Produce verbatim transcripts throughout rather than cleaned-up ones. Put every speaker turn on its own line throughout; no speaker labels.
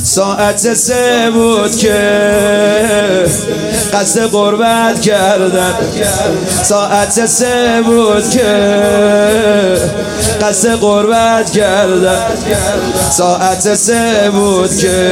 ساعت سه بود که قصد قربت کردن. ساعت سه بود که قصد قربت کردن. ساعت سه بود که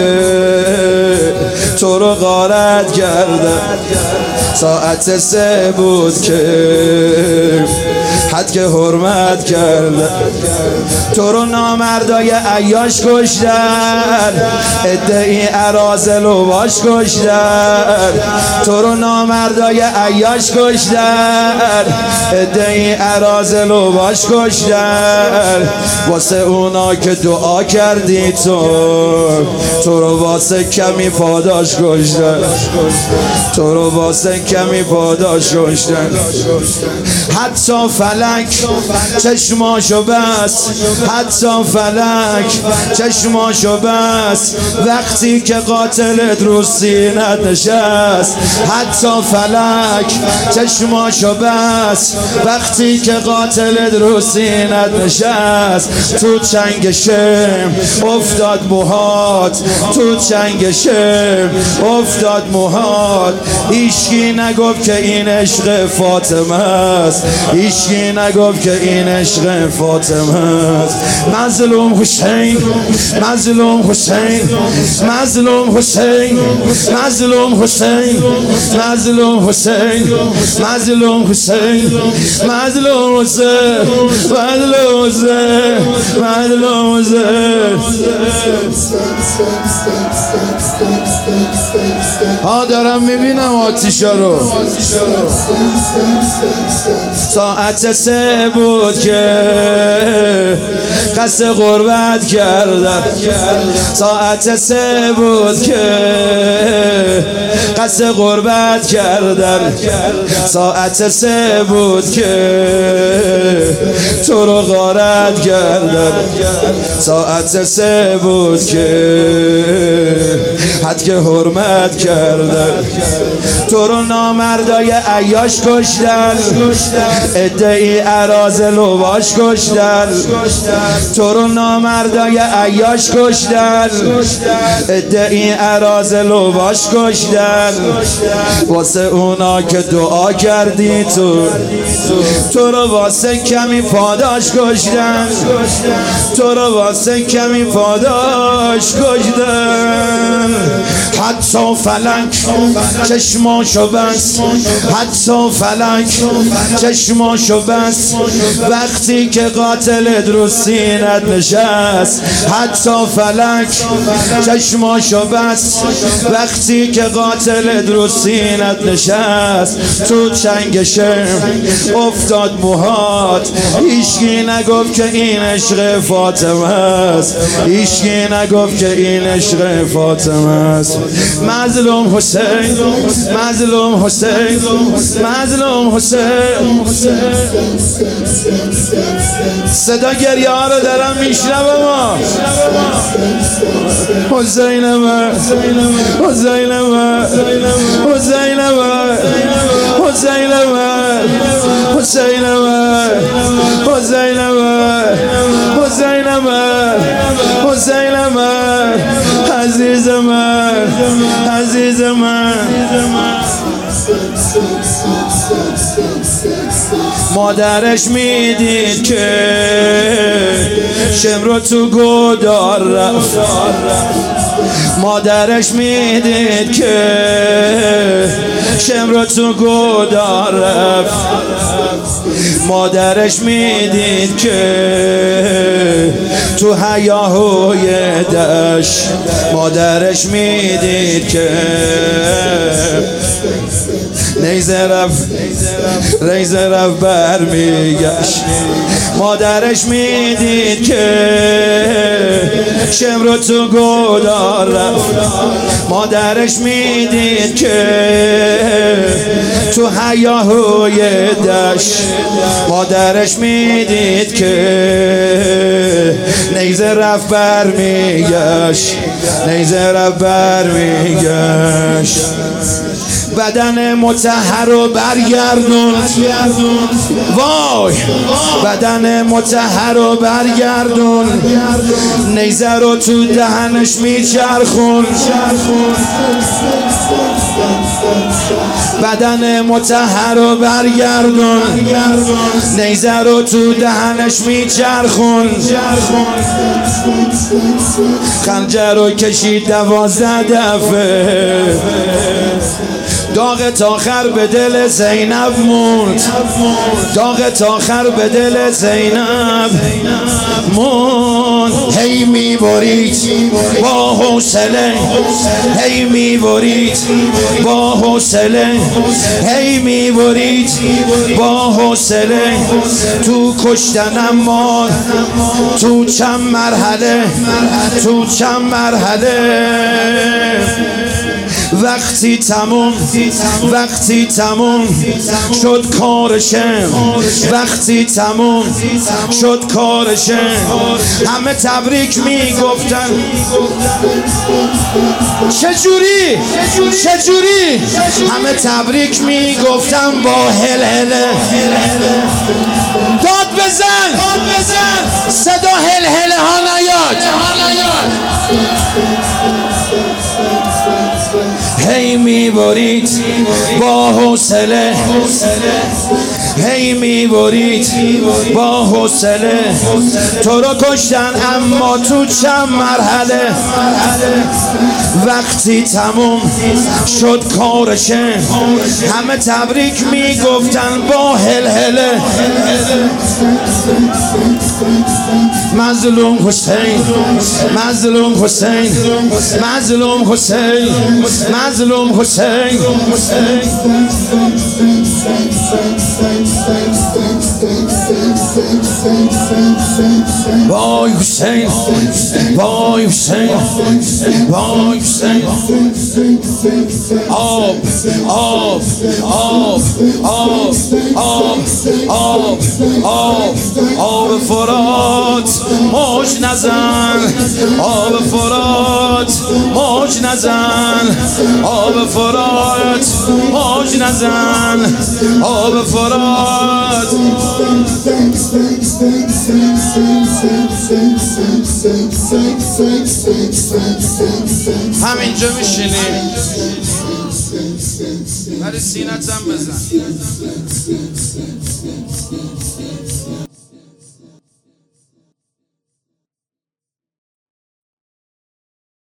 تو رو غارت کردن. ساعت سه بود که حد که حرمت کردن. تو رو نامردای عیاش کشتن، ادعی اراذل و باش کشتن. تو رو نامردای عیاش کشتن، ادعی اراذل و باش کشتن. واسه اونا که دعا کردی تو، تو رو واسه کمی پاداش کشتن. تو رو واسه کمی پاداش کشتن. حتی فلک چشماشو بس، حتی فلک چشماشو بس وقتی که قاتلت رو سینت نشست. حتی فلک چشماشو بس وقتی که قاتلت رو سینت نشست. تو چنگ شم افتاد موهات، تو چنگ شم افتاد موهات. هیچکی نگفت که این عشق فاطمه است، هیچکی نگفت که این عشق فاطمه است. مظلوم حسین، مظلوم حسین، مظلوم حسین، مظلوم حسین، مظلوم حسین، مظلوم حسین، مظلوم حسین، مظلوم حسین، مظلوم حسین. ها دارم میبینم آتیشا رو. ساعت سه بود که قصد قربت کردن. ساعت سه بود که قصد قربت کردن. ساعت سه بود که تو رو غارت کردن. ساعت سه بود که حد که حرمت کردن. تو رو نامردای عیاش کشتن، ادعی اراذل و باش کشتن. تو رو نامردای عیاش کشتن، ادعی اراذل و باش کشتن. واسه اونا که دعا کردی تو، تو رو واسه کمی پاداش کشتن. تو رو واسه کمی پاداش کشتن. حتی فلک چشماشو بس، حتی فلک چشماشو بس وقتی که قاتلت رو سینت نشست. حتی فلک چشماشو بس وقتی که قاتلت رو سینت نشست. تو چنگ شم افتاد موهات. هیچکی نگفت که این عشق فاطمه است، هیچکی نگفت که این عشق فاطمه است. مظلوم حسین، مظلوم حسین، مظلوم حسین. صدا گریه ها رو دارم میشنوم. ما حسین من، حسین من، حسین من، حسین من، حسین من، حسین من، حسین من، حسین من، عزیز من، عزیز من. مادرش میدید که شمرو تو گودار رفت. مادرش میدید که شمرو تو گودار رفت. مادرش میدید که تو هیاهوی دشت. مادرش میدید که نیزه رفت، نیزه رفت برمیگشت. مادرش میدید که شمرو تو گودار رفت. مادرش میدید که تو هیاهوی دشت. مادرش میدید که نیزه رفت برمیگشت، نیزه رفت برمیگشت. بدن مطهر رو برگردون، وای بدن مطهر رو برگردون، نیزه رو تو دهنش میچرخون، بدن مطهر رو برگردون، نیزه رو تو دهنش میچرخون، خنجر رو کشید دوازده دفعه، داغ تاخر به دل زینب موند، داغ تاخر به دل زینب موند. هی میبرید با حوصله، هی میبرید با حوصله، هی میبرید با حوصله، تو کشتنم ما تو چند مرحله، تو چند مرحله. وقتی تموم وقتی تموم شد کارشم، وقتی تموم شد کارشم، همه تبریک میگفتن. چجوری چجوری همه تبریک میگفتن با هل هله. داد بزن صدا هل هله ها نیاد. هی میبرید با حوصله، هی میبرید با حوصله، تو رو کشتن اما تو چند مرحله. وقتی تموم شد کارشم، همه تبریک میگفتن با هل هله. مظلوم حسین، مظلوم حسین، مظلوم حسین، مظلوم حسین. وای حسین، وای حسین، وای حسین. آب آب آب آب آب آب آب آب فرات موج نزن، آب فرات موج نزن، آب فرات موج نزن، آب فرات. همینجا میشینی ولی سینت هم بزن.